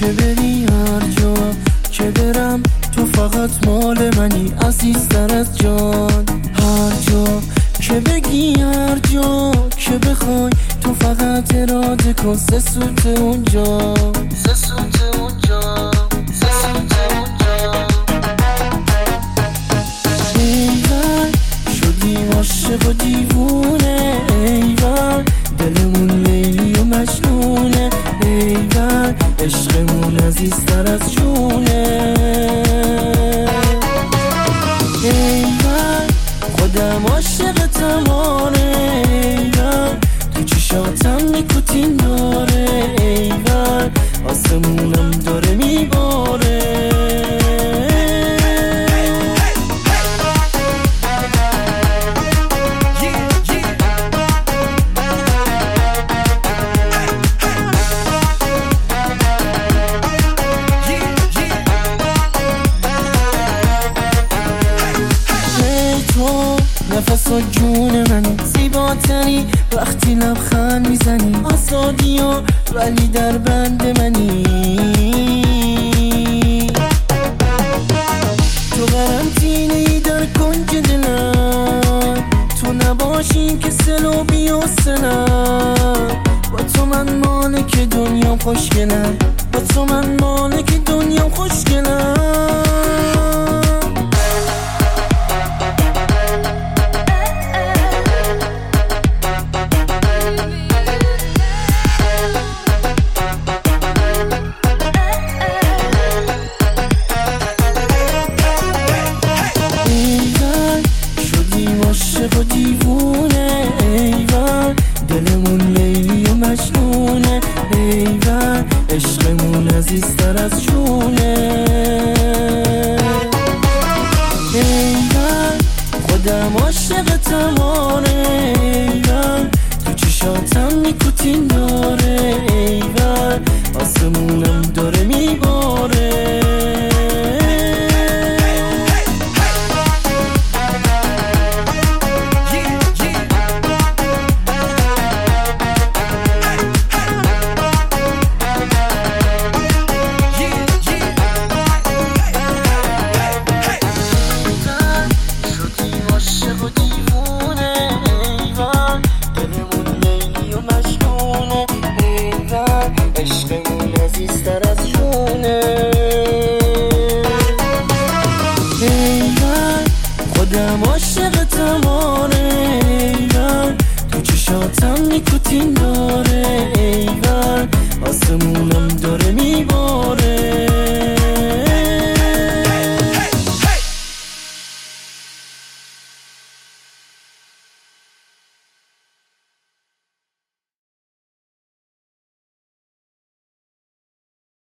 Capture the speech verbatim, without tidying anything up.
که بری هر جا که برم تو فقط مال منی عزیزتر از جان. هر جا که بگی هر جا که بخوای تو فقط اراده کن سه سوت اونجا سه سوت اونجا سه سوت اونجا. ایوان شدیم عاشق و دیوونه، ایوان دلمون لیلی و مجنونه، ایوان عشقمون عزیزتر از جونه. ایوان خودم عاشق تماره، ایوان تو چشاتم نیکوتین داره، ایوان آسمونم داره میباره. نفس و جون منی زیباتری وقتی لبخند میزنی، آزادی و ولی در بند منی. تو قرنطینه ای در کنج دلم، تو نباشی که سلو بیوسنم. با تو من مالک دنیا خوشگلم، با تو من مالک دنیا خوشگلم. عاشق و دیوونه، ایوان دلمون لیلی و مجنونه، ایوان عشقمون عزیزتر از جونه. ایوان خودم عاشق تماره، ایوان تو چشاتم نیکوتین داره، ایوان آسمونم داره میباره. عشقمون عزیزتر از جونه. ایوان خودم عاشق تماره، ایوان تو چشاتم نیکوتین داره، ایوان